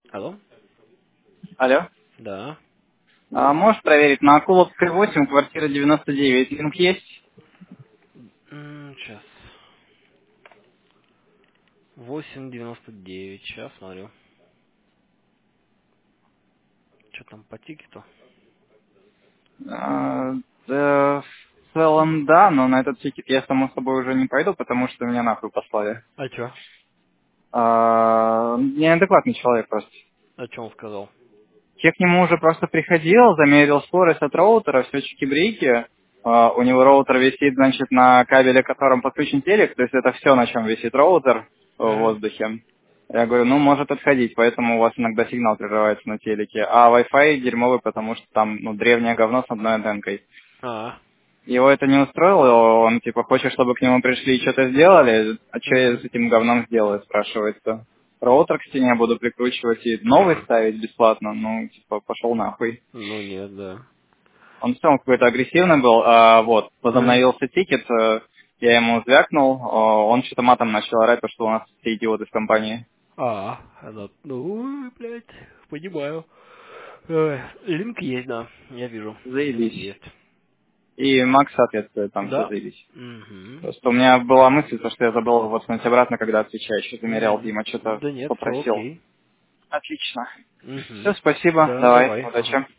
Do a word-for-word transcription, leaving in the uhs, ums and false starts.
Алло? Алло. Да. А, можешь проверить, на Акуловской восемь, квартира девяносто девять, линк есть? М, Сейчас. восемь девяносто девять. Сейчас смотрю. Что там по тикету? А, да, в целом, да, но на этот тикет я, само собой, уже не пойду, потому что меня нахуй послали. А чё? А, неадекватный человек просто. А чё он сказал? Я к нему уже просто приходил, замерил скорость от роутера, все чики-брики. А, у него роутер висит, значит, на кабеле, которым подключен телек, то есть это все, на чем висит роутер в М, воздухе. Я говорю, ну, может отходить, поэтому у вас иногда сигнал прерывается на телеке. А Wi-Fi дерьмовый, потому что там, ну, древнее говно с одной антенкой. А. Его это не устроило, он, типа, хочет, чтобы к нему пришли и что-то сделали. А что я с М, этим говном сделаю, спрашивается. Роутер к стене буду прикручивать и новый ставить бесплатно, ну, типа, пошел нахуй. Ну нет, да. Он в целом какой-то агрессивный был, а вот, М. возобновился тикет, э, я ему звякнул, а, он что-то матом начал орать, потому что у нас все идиоты в компании. А, она, ну, блядь, понимаю. Ой, линк есть, да, я вижу. Линк Заебись. есть. И Макс соответствует, там все Да. заебись. Угу. Просто у меня была мысль, то, что я забыл его воткнуть обратно, когда отвечаешь, что замерял, М, Дима что-то Да нет, все попросил. окей. Отлично. Все, Угу. спасибо, Да, давай, давай. Ага. удачи.